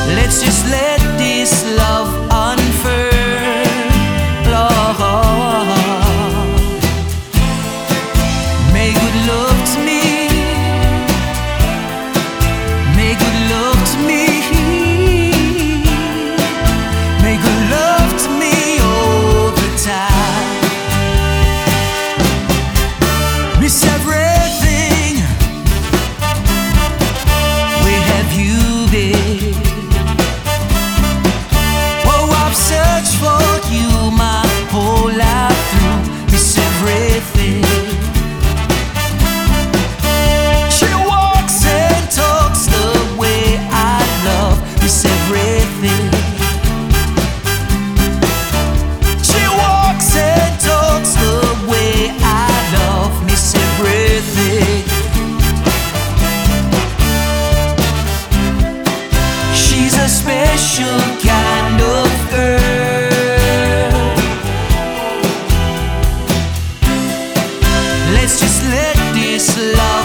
Let's just let this love unfurl, Lord. Make good love to me. Make good love to me. Make good love to me over time. Miss everything. Where have you been? Oh, I've searched for you my whole life through. Miss everything. She walks and talks the way I love. Miss everything. She walks and talks the way I love. Miss everything. She's a special kind of girl. Let's just let this love